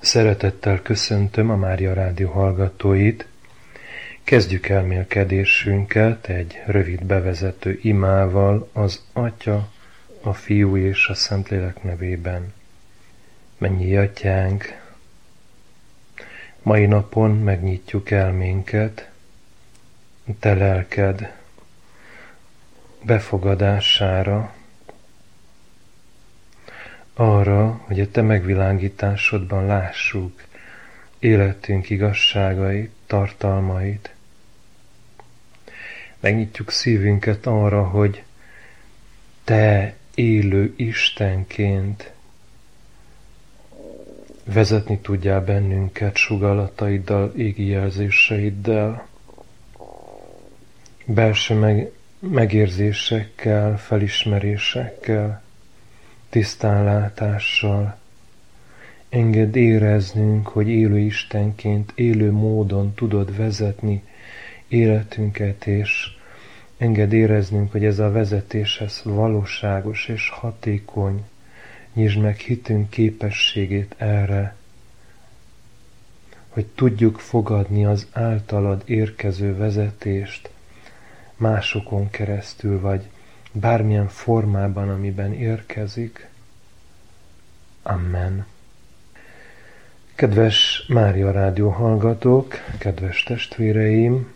Szeretettel köszöntöm a Mária Rádió hallgatóit. Kezdjük elmélkedésünket egy rövid bevezető imával az Atya, a Fiú és a Szentlélek nevében. Mennyi Atyánk, mai napon megnyitjuk elménket, Te lelked befogadására, arra, hogy a Te megvilágításodban lássuk életünk igazságait, tartalmait. Megnyitjuk szívünket arra, hogy Te élő Istenként vezetni tudjál bennünket sugallataiddal, égi jelzéseiddel, belső megérzésekkel, felismerésekkel, tisztánlátással. Engedd éreznünk, hogy élő Istenként, élő módon tudod vezetni életünket, és engedd éreznünk, hogy ez a vezetés ez valóságos és hatékony. Nyisd meg hitünk képességét erre, hogy tudjuk fogadni az általad érkező vezetést másokon keresztül, vagy bármilyen formában, amiben érkezik. Amen. Kedves Mária Rádió hallgatók, kedves testvéreim,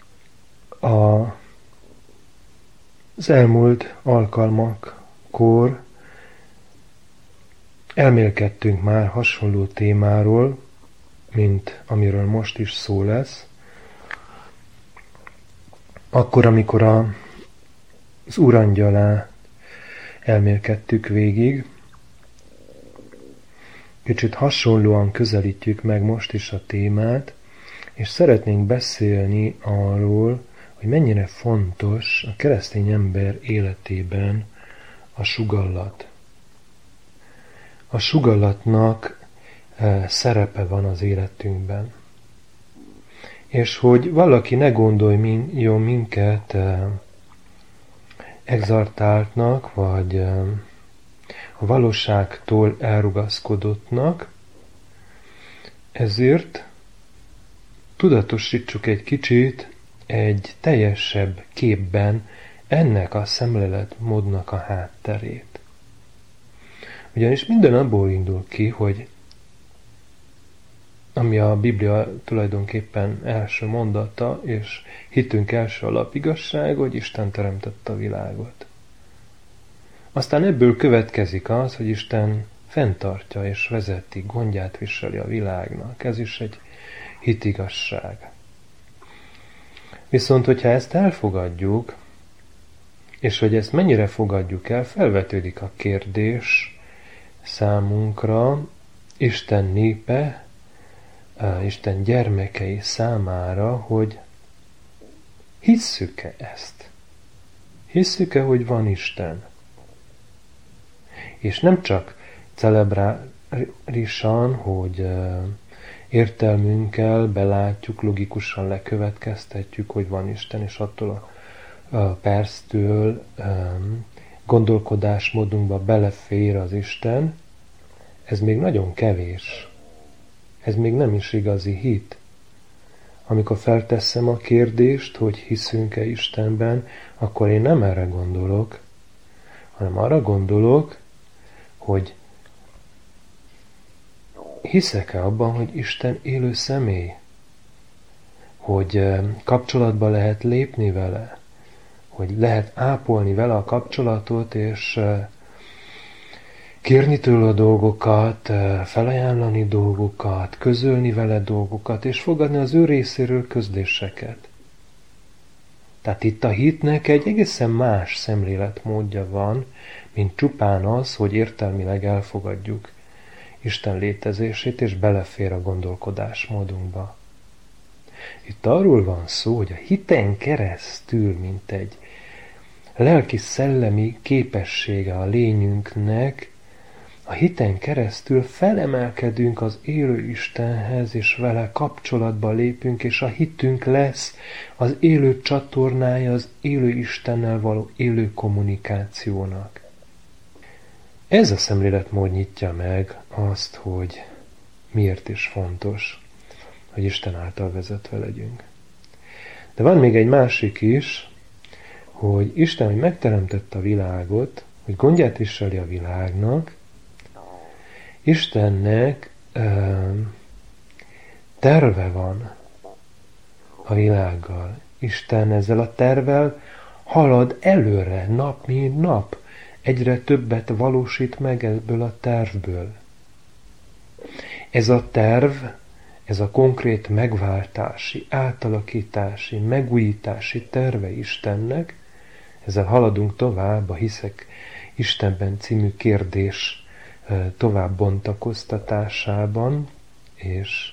az elmúlt alkalmakkor elmélkedtünk már hasonló témáról, mint amiről most is szó lesz. Akkor, amikor az Urangyalát elmélkedtük végig, kicsit hasonlóan közelítjük meg most is a témát, és szeretnénk beszélni arról, hogy mennyire fontos a keresztény ember életében a sugallat. A sugallatnak szerepe van az életünkben. És hogy valaki ne gondoljon minket exaltáltnak, vagy a valóságtól elrugaszkodottnak, ezért tudatosítsuk egy kicsit egy teljesebb képben ennek a szemléletmódnak a hátterét. Ugyanis minden abból indul ki, hogy ami a Biblia tulajdonképpen első mondata, és hitünk első alapigazsága, hogy Isten teremtette a világot. Aztán ebből következik az, hogy Isten fenntartja és vezeti, gondját viseli a világnak. Ez is egy hitigazság. Viszont, hogyha ezt elfogadjuk, és hogy ezt mennyire fogadjuk el, felvetődik a kérdés számunkra, Isten népe, Isten gyermekei számára, hogy hisszük-e ezt? Hisszük-e, hogy van Isten? És nem csak celebrálisan, hogy értelmünkkel belátjuk, logikusan lekövetkeztetjük, hogy van Isten, és attól a perctől gondolkodásmódunkba belefér az Isten, ez még nagyon kevés. Ez még nem is igazi hit. Amikor felteszem a kérdést, hogy hiszünk-e Istenben, akkor én nem erre gondolok, hanem arra gondolok, hogy hiszek-e abban, hogy Isten élő személy? Hogy kapcsolatba lehet lépni vele? Hogy lehet ápolni vele a kapcsolatot, és kérni tőle dolgokat, felajánlani dolgokat, közölni vele dolgokat, és fogadni az ő részéről közléseket. Tehát itt a hitnek egy egészen más szemléletmódja van, mint csupán az, hogy értelmileg elfogadjuk Isten létezését, és belefér a gondolkodásmódunkba. Itt arról van szó, hogy a hiten keresztül, mint egy lelki-szellemi képessége a lényünknek, a hiten keresztül felemelkedünk az élő Istenhez, és vele kapcsolatba lépünk, és a hitünk lesz az élő csatornája az élő Istennel való élő kommunikációnak. Ez a szemléletmód nyitja meg azt, hogy miért is fontos, hogy Isten által vezetve legyünk. De van még egy másik is, hogy Isten, hogy megteremtette a világot, hogy gondját viseli a világnak, Istennek terve van a világgal. Isten ezzel a tervvel halad előre, nap mint nap. Egyre többet valósít meg ebből a tervből. Ez a terv, ez a konkrét megváltási, átalakítási, megújítási terve Istennek, ezzel haladunk tovább a Hiszek Istenben című kérdés tovább bontakoztatásában és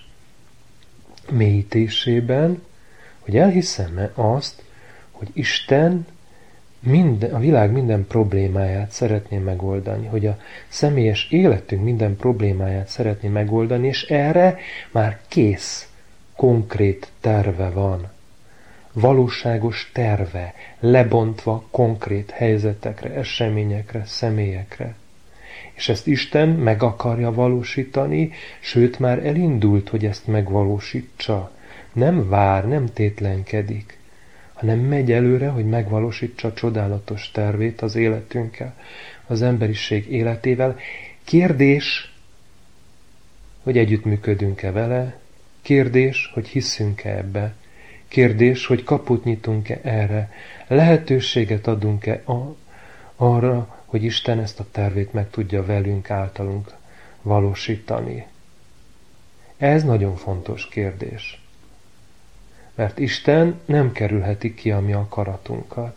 mélyítésében, hogy elhiszem-e azt, hogy Isten a világ minden problémáját szeretné megoldani, hogy a személyes életünk minden problémáját szeretné megoldani, és erre már kész, konkrét terve van. Valóságos terve, lebontva konkrét helyzetekre, eseményekre, személyekre. És ezt Isten meg akarja valósítani, sőt már elindult, hogy ezt megvalósítsa. Nem vár, nem tétlenkedik, hanem megy előre, hogy megvalósítsa a csodálatos tervét az életünkkel, az emberiség életével. Kérdés, hogy együttműködünk-e vele, kérdés, hogy hiszünk-e ebbe, kérdés, hogy kaput nyitunk-e erre, lehetőséget adunk-e arra, hogy Isten ezt a tervét meg tudja velünk, általunk valósítani. Ez nagyon fontos kérdés. Mert Isten nem kerülheti ki a mi akaratunkat.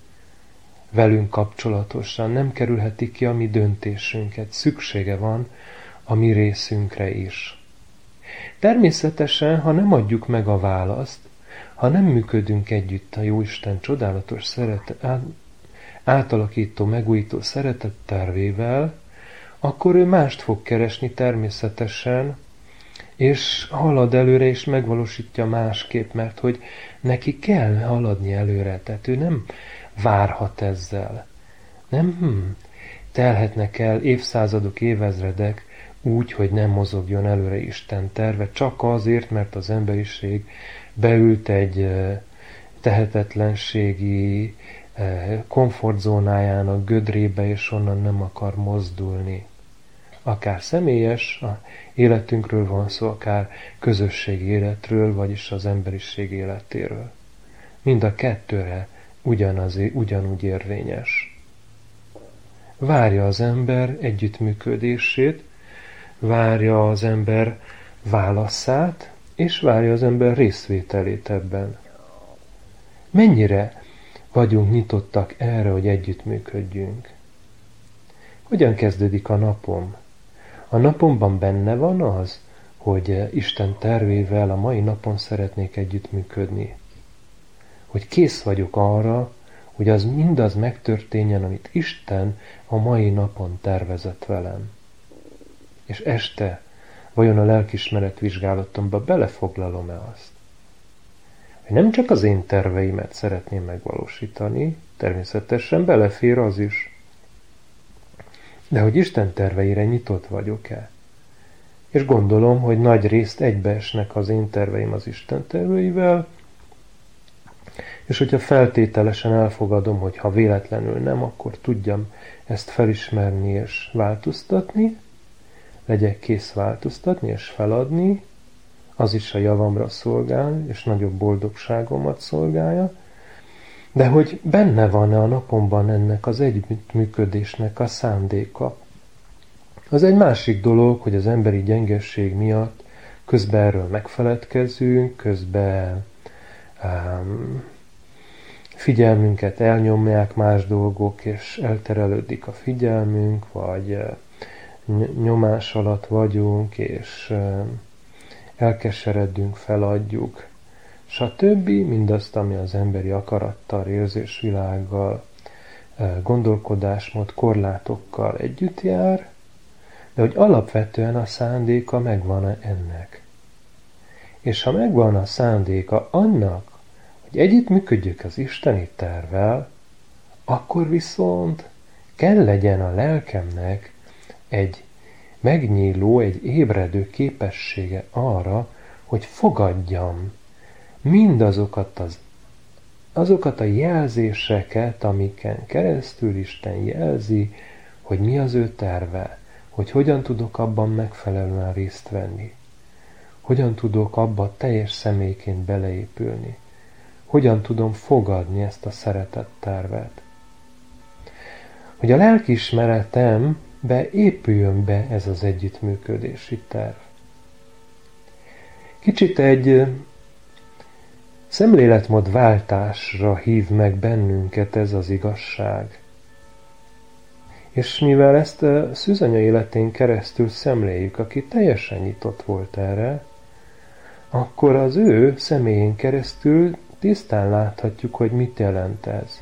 Velünk kapcsolatosan nem kerülheti ki a mi döntésünket. Szüksége van a mi részünkre is. Természetesen, ha nem adjuk meg a választ, ha nem működünk együtt a Jóisten csodálatos átalakító, megújító szeretet tervével, akkor ő mást fog keresni természetesen, és halad előre, és megvalósítja másképp, mert hogy neki kell haladni előre, tehát ő nem várhat ezzel. Nem telhetnek el évszázadok, évezredek úgy, hogy nem mozogjon előre Isten terve, csak azért, mert az emberiség beült egy tehetetlenségi komfortzónájának gödrébe, és onnan nem akar mozdulni. Akár személyes életünkről van szó, akár közösségi életről, vagyis az emberiség életéről. Mind a kettőre ugyanúgy érvényes. Várja az ember együttműködését, várja az ember válaszát, és várja az ember részvételét ebben. Mennyire vagyunk nyitottak erre, hogy együttműködjünk? Hogyan kezdődik a napom? A napomban benne van az, hogy Isten tervével a mai napon szeretnék együttműködni. Hogy kész vagyok arra, hogy az mindaz megtörténjen, amit Isten a mai napon tervezett velem. És este vajon a lelkiismeret vizsgálatomba belefoglalom-e azt? Hogy nem csak az én terveimet szeretném megvalósítani, természetesen belefér az is. De hogy Isten terveire nyitott vagyok-e? És gondolom, hogy nagy részt egybeesnek az én terveim az Isten terveivel, és hogyha feltételesen elfogadom, hogy ha véletlenül nem, akkor tudjam ezt felismerni és változtatni, legyek kész változtatni és feladni, az is a javamra szolgál, és nagyobb boldogságomat szolgálja, de hogy benne van-e a napomban ennek az együttműködésnek a szándéka. Az egy másik dolog, hogy az emberi gyengeség miatt közben erről megfeledkezünk, közben figyelmünket elnyomják más dolgok, és elterelődik a figyelmünk, vagy nyomás alatt vagyunk, és elkeseredünk, feladjuk, stb. Mindazt, ami az emberi akarattal, érzésvilággal, gondolkodásmód, korlátokkal együtt jár, de hogy alapvetően a szándéka megvan ennek. És ha megvan a szándéka annak, hogy együttműködjük az isteni tervvel, akkor viszont kell legyen a lelkemnek egy megnyíló, egy ébredő képessége arra, hogy fogadjam azokat a jelzéseket, amiken keresztül Isten jelzi, hogy mi az ő terve, hogy hogyan tudok abban megfelelően részt venni, hogyan tudok abba teljes személyként beleépülni, hogyan tudom fogadni ezt a szeretett tervet. Hogy a lelkiismeretembe épüljön be ez az együttműködési terv. Kicsit egy szemléletmódváltásra hív meg bennünket ez az igazság. És mivel ezt a Szűzanya életén keresztül szemléljük, aki teljesen nyitott volt erre, akkor az ő személyén keresztül tisztán láthatjuk, hogy mit jelent ez.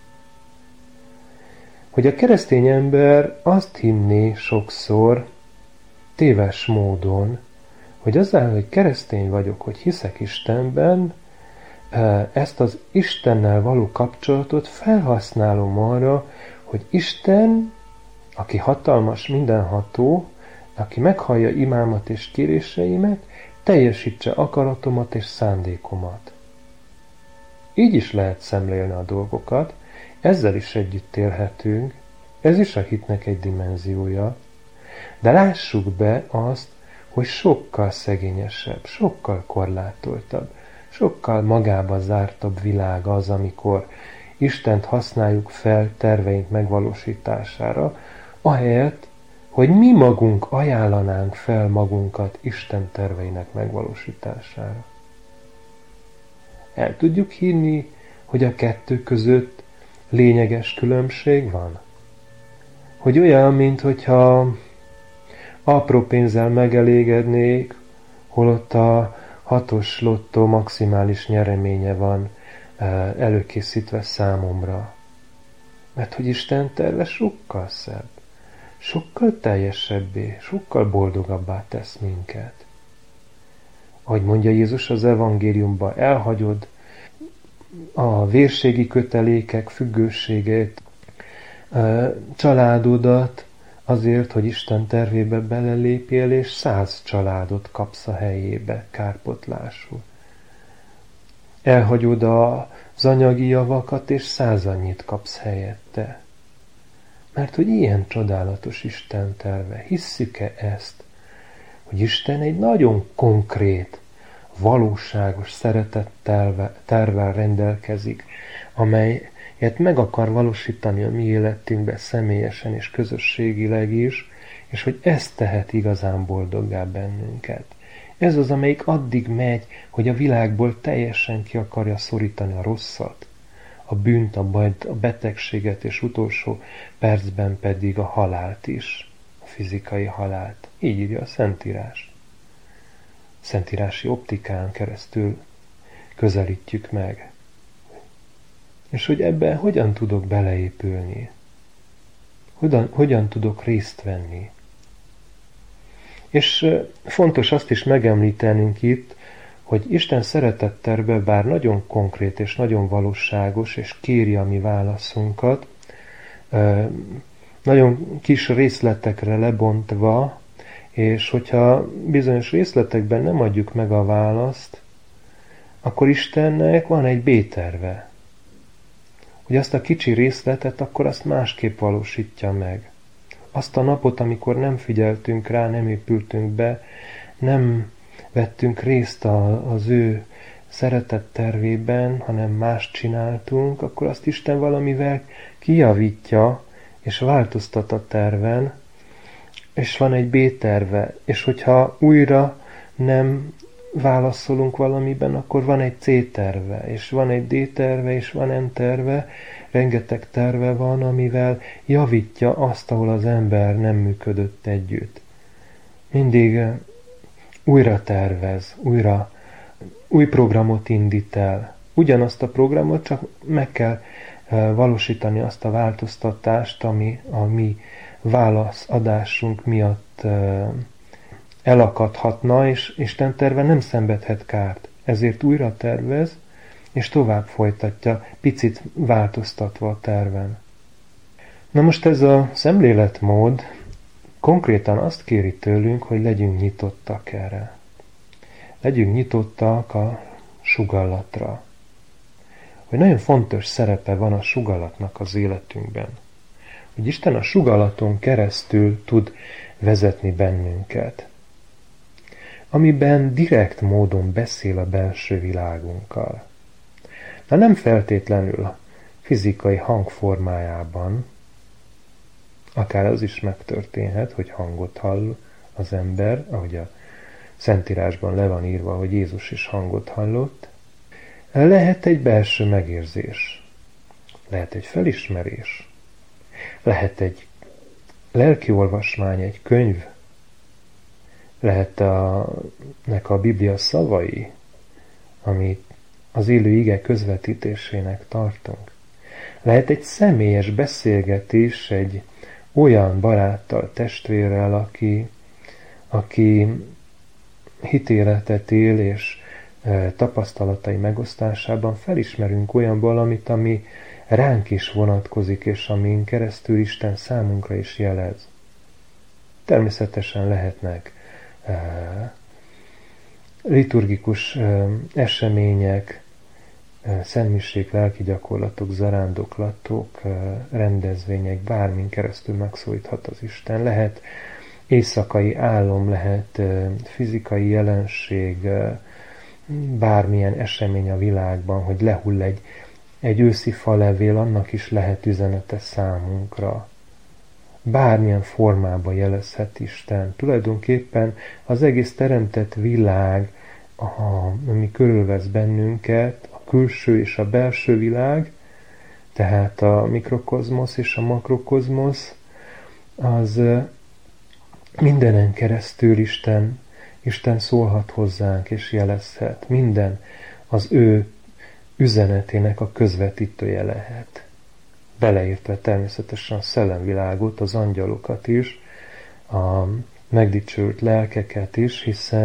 Hogy a keresztény ember azt hinné sokszor, téves módon, hogy azáltal, hogy keresztény vagyok, hogy hiszek Istenben, ezt az Istennel való kapcsolatot felhasználom arra, hogy Isten, aki hatalmas, mindenható, aki meghallja imámat és kéréseimet, teljesítse akaratomat és szándékomat. Így is lehet szemlélni a dolgokat, ezzel is együtt élhetünk, ez is a hitnek egy dimenziója, de lássuk be azt, hogy sokkal szegényesebb, sokkal korlátoltabb, sokkal magába zártabb világ az, amikor Istent használjuk fel terveink megvalósítására, ahelyett, hogy mi magunk ajánlanánk fel magunkat Isten terveinek megvalósítására. El tudjuk hinni, hogy a kettő között lényeges különbség van? Hogy olyan, minthogyha apró pénzzel megelégednék, holott a 6-os lottó maximális nyereménye van előkészítve számomra. Mert hogy Isten terve sokkal szebb, sokkal teljesebbé, sokkal boldogabbá tesz minket. Ahogy mondja Jézus az evangéliumban, elhagyod a vérségi kötelékek függőségét, családodat azért, hogy Isten tervébe belelépjél, és 100 családot kapsz a helyébe kárpotlásul. Elhagyod az anyagi javakat, és 100 annyit kapsz helyette. Mert hogy ilyen csodálatos Isten terve. Hisszük-e ezt? Hogy Isten egy nagyon konkrét, valóságos szeretettervvel rendelkezik, amelyet meg akar valósítani a mi életünkbe személyesen és közösségileg is, és hogy ez tehet igazán boldoggá bennünket. Ez az, amelyik addig megy, hogy a világból teljesen ki akarja szorítani a rosszat, a bűnt, a bajt, a betegséget, és utolsó percben pedig a halált is, a fizikai halált. Így írja a Szentírás. Szentírási optikán keresztül közelítjük meg. És hogy ebben hogyan tudok beleépülni? Hogyan tudok részt venni? És fontos azt is megemlítenünk itt, hogy Isten szeretetterve bár nagyon konkrét és nagyon valóságos, és kéri a mi válaszunkat, nagyon kis részletekre lebontva, és hogyha bizonyos részletekben nem adjuk meg a választ, akkor Istennek van egy B-terve. Hogy azt a kicsi részletet, akkor azt másképp valósítja meg. Azt a napot, amikor nem figyeltünk rá, nem épültünk be, nem vettünk részt az ő szeretett tervében, hanem mást csináltunk, akkor azt Isten valamivel kijavítja, és változtat a terven, és van egy B-terve, és hogyha újra nem válaszolunk valamiben, akkor van egy C-terve, és van egy D-terve, és van N-terve, rengeteg terve van, amivel javítja azt, ahol az ember nem működött együtt. Mindig újra tervez, új programot indít el. Ugyanazt a programot, csak meg kell valósítani azt a változtatást, ami a mi válaszadásunk miatt elakadhatna, és Isten terve nem szenvedhet kárt. Ezért újra tervez, és tovább folytatja, picit változtatva a terven. Na most ez a szemléletmód konkrétan azt kéri tőlünk, hogy legyünk nyitottak erre. Legyünk nyitottak a sugallatra. Hogy nagyon fontos szerepe van a sugallatnak az életünkben. Hogy Isten a sugallaton keresztül tud vezetni bennünket. Amiben direkt módon beszél a belső világunkkal. De nem feltétlenül a fizikai hang formájában, akár az is megtörténhet, hogy hangot hall az ember, ahogy a Szentírásban le van írva, hogy Jézus is hangot hallott. Lehet egy belső megérzés, lehet egy felismerés, lehet egy lelkiolvasmány, egy könyv, lehet nek a Biblia szavai, amit az élő ige közvetítésének tartunk. Lehet egy személyes beszélgetés egy olyan baráttal, testvérrel, aki hitéletet él, és tapasztalatai megosztásában felismerünk olyan valamit, ami ránk is vonatkozik, és amin keresztül Isten számunkra is jelez. Természetesen lehetnek liturgikus események, szentmisék, lelki gyakorlatok, zarándoklatok, rendezvények, bármin keresztül megszólíthat az Isten. Lehet éjszakai álom, lehet fizikai jelenség, bármilyen esemény a világban, hogy lehull egy őszi falevél, annak is lehet üzenete számunkra. Bármilyen formában jelezhet Isten. Tulajdonképpen az egész teremtett világ, ami körülvesz bennünket, a külső és a belső világ, tehát a mikrokozmosz és a makrokozmosz, az mindenen keresztül Isten szólhat hozzánk és jelezhet. Minden az ő üzenetének a közvetítője lehet. Beleértve természetesen a szellemvilágot, az angyalokat is, a megdicsült lelkeket is,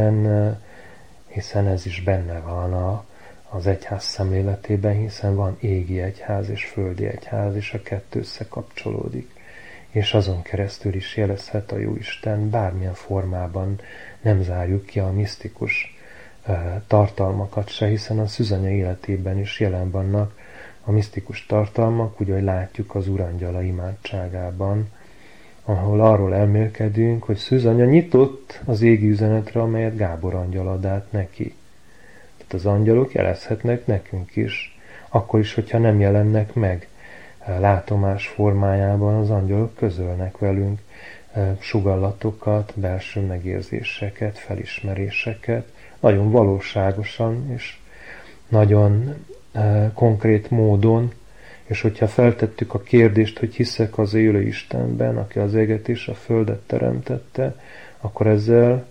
hiszen ez is benne van az egyház szemléletében, hiszen van égi egyház és földi egyház, és a kettő összekapcsolódik. És azon keresztül is jelezhet a Jóisten, bármilyen formában nem zárjuk ki a misztikus tartalmakat se, hiszen a szűzanya életében is jelen vannak a misztikus tartalmak, úgy, hogy látjuk az Urangyala imádságában, ahol arról elmélkedünk, hogy szűzanya nyitott az égi üzenetre, amelyet Gábor angyal ad át neki. Tehát az angyalok jelezhetnek nekünk is, akkor is, hogyha nem jelennek meg látomás formájában, az angyalok közölnek velünk sugallatokat, belső megérzéseket, felismeréseket, nagyon valóságosan és nagyon konkrét módon, és hogyha feltettük a kérdést, hogy hiszek az élő Istenben, aki az éget és a földet teremtette, akkor ezzel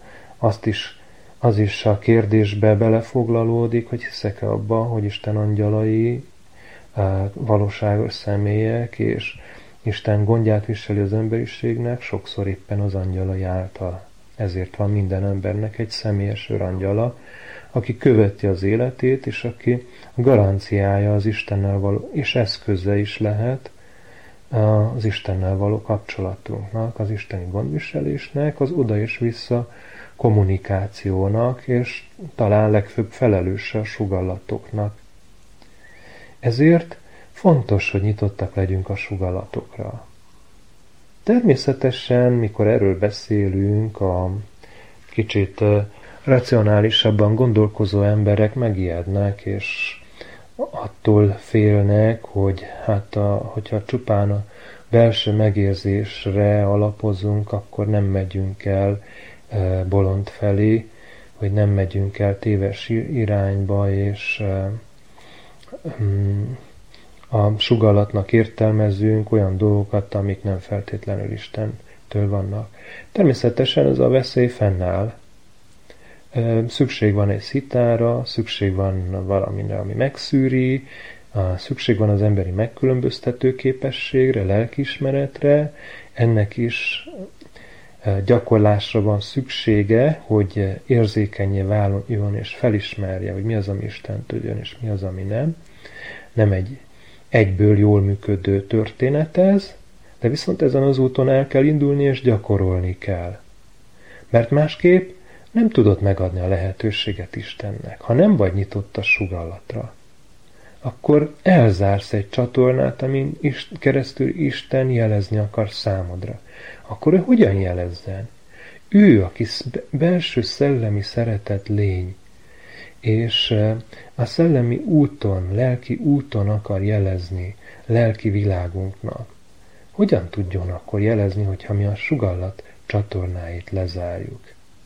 az is a kérdésbe belefoglalódik, hogy hiszek-e abba, hogy Isten angyalai valóságos személyek, és Isten gondját viseli az emberiségnek, sokszor éppen az angyalai által. Ezért van minden embernek egy személyes őrangyala, aki követi az életét, és aki garanciája az Istennel való, és eszköze is lehet az Istennel való kapcsolatunknak, az isteni gondviselésnek, az oda és vissza kommunikációnak, és talán legfőbb felelőse a sugallatoknak. Ezért fontos, hogy nyitottak legyünk a sugallatokra. Természetesen, mikor erről beszélünk, a kicsit racionálisabban gondolkozó emberek megijednek, és attól félnek, hogy hogyha csupán a belső megérzésre alapozunk, akkor nem megyünk el bolond felé, hogy nem megyünk el téves irányba, és a sugallatnak értelmezünk olyan dolgokat, amik nem feltétlenül Istentől vannak. Természetesen ez a veszély fennáll. Szükség van egy szitára, szükség van valamire, ami megszűri, szükség van az emberi megkülönböztető képességre, lelkiismeretre, ennek is gyakorlásra van szüksége, hogy érzékenyé váljon és felismerje, hogy mi az, ami Istentől jön, és mi az, ami nem. Nem egy egyből jól működő történet ez, De viszont ezen az úton el kell indulni és gyakorolni kell. Mert másképp nem tudod megadni a lehetőséget Istennek. Ha nem vagy nyitott a sugallatra, akkor elzársz egy csatornát, amin keresztül Isten jelezni akar számodra. Akkor ő hogyan jelezzen? Ő, aki belső szellemi szeretet lény, és a szellemi úton, lelki úton akar jelezni lelki világunknak. Hogyan tudjon akkor jelezni, hogyha mi a sugallat csatornáit lezárjuk?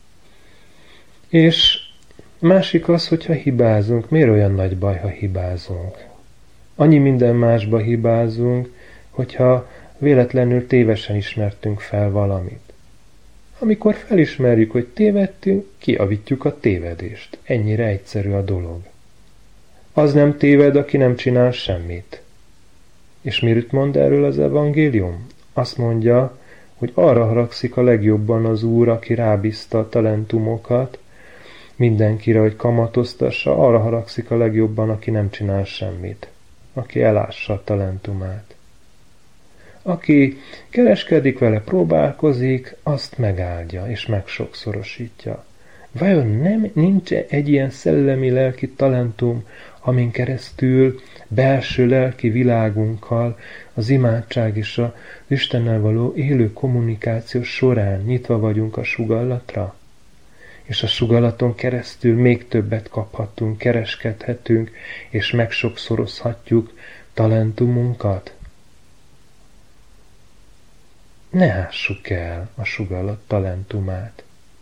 És másik az, hogyha hibázunk. Miért olyan nagy baj, ha hibázunk? Annyi minden másba hibázunk, hogyha véletlenül tévesen ismertünk fel valamit. Amikor felismerjük, hogy tévedtünk, kijavítjuk a tévedést. Ennyire egyszerű a dolog. Az nem téved, aki nem csinál semmit. És mit mond erről az evangélium? Azt mondja, hogy arra haragszik a legjobban az Úr, aki rábízta a talentumokat, mindenkire, hogy kamatoztassa, arra haragszik a legjobban, aki nem csinál semmit, aki elássa a talentumát. Aki kereskedik vele, próbálkozik, azt megáldja és megsokszorosítja. Vajon nincs egy ilyen szellemi-lelki talentum, amin keresztül belső lelki világunkkal az imádság és az Istennel való élő kommunikáció során nyitva vagyunk a sugallatra? És a sugallaton keresztül még többet kaphatunk, kereskedhetünk, és megsokszorozhatjuk talentumunkat? Ne ássuk el a sugallat talentumát.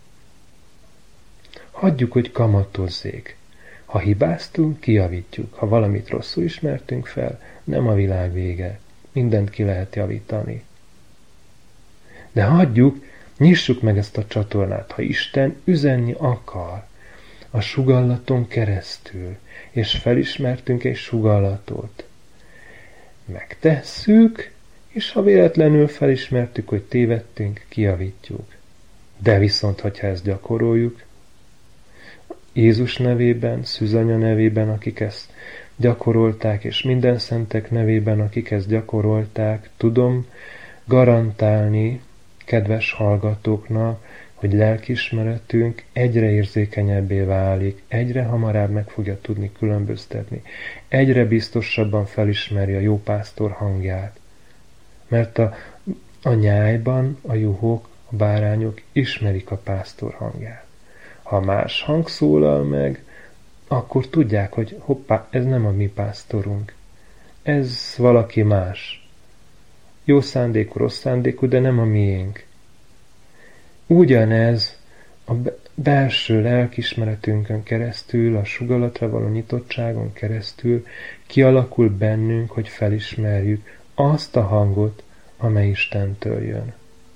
Hagyjuk, hogy kamatozzék. Ha hibáztunk, kijavítjuk. Ha valamit rosszul ismertünk fel, nem a világ vége. Mindent ki lehet javítani. De hagyjuk, nyissuk meg ezt a csatornát, ha Isten üzenni akar a sugallaton keresztül, és felismertünk egy sugallatot. Megtesszük, és ha véletlenül felismertük, hogy tévedtünk, kijavítjuk. De viszont, hogyha ezt gyakoroljuk, Jézus nevében, Szűzanya nevében, akik ezt gyakorolták, és minden szentek nevében, akik ezt gyakorolták, tudom garantálni kedves hallgatóknak, hogy lelkiismeretünk egyre érzékenyebbé válik, egyre hamarabb meg fogja tudni különböztetni, egyre biztosabban felismeri a jó pásztor hangját. Mert a nyájban a juhok, a bárányok ismerik a pásztor hangját. Ha más hang szólal meg, akkor tudják, hogy hoppá, ez nem a mi pásztorunk. Ez valaki más. Jó szándékú, rossz szándékú, de nem a miénk. Ugyanez a belső lelkismeretünkön keresztül, a sugallatra való nyitottságon keresztül kialakul bennünk, hogy felismerjük azt a hangot, amely Istentől jön.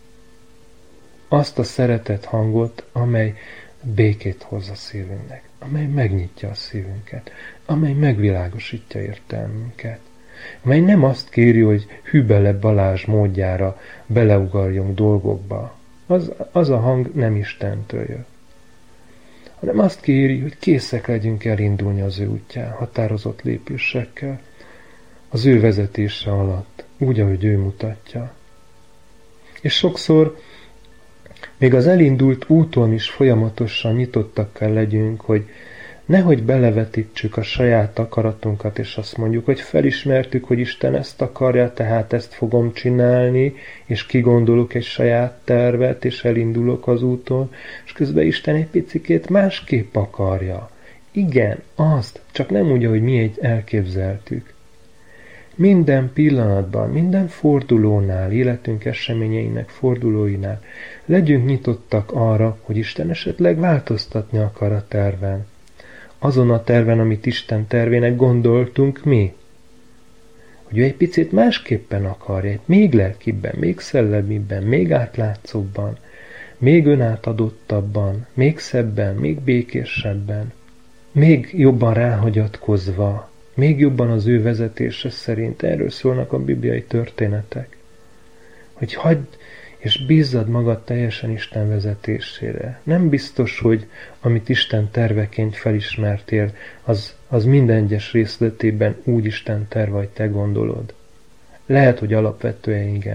Azt a szeretet hangot, amely békét hoz a szívünknek, amely megnyitja a szívünket, amely megvilágosítja értelmünket, amely nem azt kéri, hogy Hübele Balázs módjára beleugarjunk dolgokba. Az a hang nem Istentől jön, hanem azt kéri, hogy készek legyünk elindulni az ő útján, határozott lépésekkel, az ő vezetése alatt, úgy, ahogy ő mutatja. És sokszor még az elindult úton is folyamatosan nyitottak kell legyünk, hogy nehogy belevetítsük a saját akaratunkat, és azt mondjuk, hogy felismertük, hogy Isten ezt akarja, tehát ezt fogom csinálni, és kigondolok egy saját tervet, és elindulok az úton, és közben Isten egy picikét másképp akarja. Igen, azt, csak nem úgy, ahogy mi elképzeltük. Minden pillanatban, minden fordulónál, életünk eseményeinek fordulóinál legyünk nyitottak arra, hogy Isten esetleg változtatni akar a terven. Azon a terven, amit Isten tervének gondoltunk mi. Hogy ő egy picit másképpen akarja, még lelkibben, még szellemibben, még átlátszóbban, még önátadottabban, még szebben, még békésebben, még jobban ráhagyatkozva, még jobban az ő vezetése szerint. Erről szólnak a bibliai történetek. Hogy hagyd és bízzad magad teljesen Isten vezetésére. Nem biztos, hogy amit Isten terveként felismertél, az minden egyes részletében úgy Isten terve, vagy te gondolod. Lehet, hogy alapvetően igen.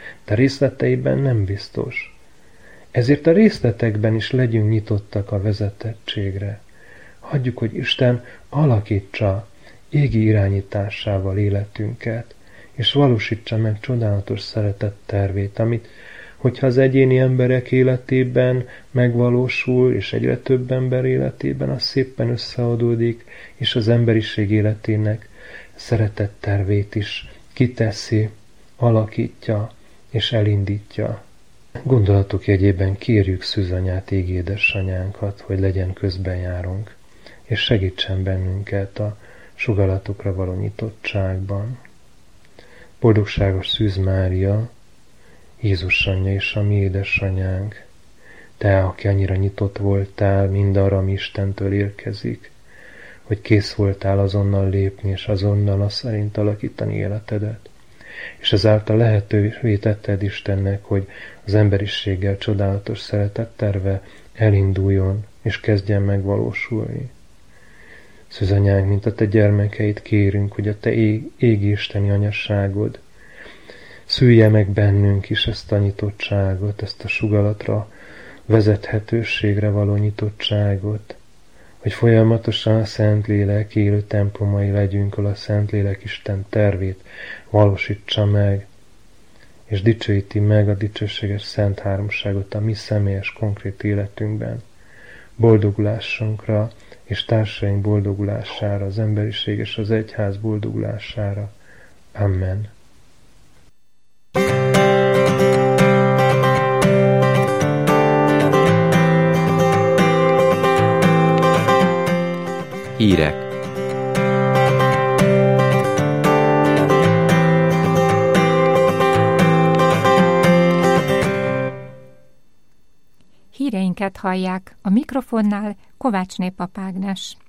de részleteiben nem biztos. Ezért a részletekben is legyünk nyitottak a vezetettségre. Hagyjuk, hogy Isten alakítsa égi irányításával életünket, és valósítsa meg csodálatos szeretet tervét, amit, hogyha az egyéni emberek életében megvalósul, és egyre több ember életében, az szépen összeadódik, és az emberiség életének szeretet tervét is kiteszi, alakítja és elindítja. Gondolatok jegyében kérjük Szűzanyát, égi édesanyánkat, hogy legyen közbenjárunk, és segítsen bennünket a sugalatokra való nyitottságban. Boldogságos Szűz Mária, Jézus anyja és a mi édesanyánk, te, aki annyira nyitott voltál mindarra, ami Istentől érkezik, hogy kész voltál azonnal lépni, és azonnal azt szerint alakítani életedet, és ezáltal lehetővé tetted Istennek, hogy az emberiséggel csodálatos szeretetterve elinduljon, és kezdjen megvalósulni. Szűzanyánk, mint a te gyermekeit kérünk, hogy a te égi isteni anyasságod szülje meg bennünk is ezt a nyitottságot, ezt a sugalatra, vezethetőségre való nyitottságot, hogy folyamatosan a Szentlélek élő templomai legyünk, ahol a Szentlélek Isten tervét valósítsa meg, és dicsőíti meg a dicsőséges Szent Háromságot a mi személyes, konkrét életünkben, boldogulásunkra és társaink boldogulására, az emberiség és az egyház boldogulására. Amen. Hírek. Híreinket hallják, a mikrofonnál Kovácsné Pap Ágnes.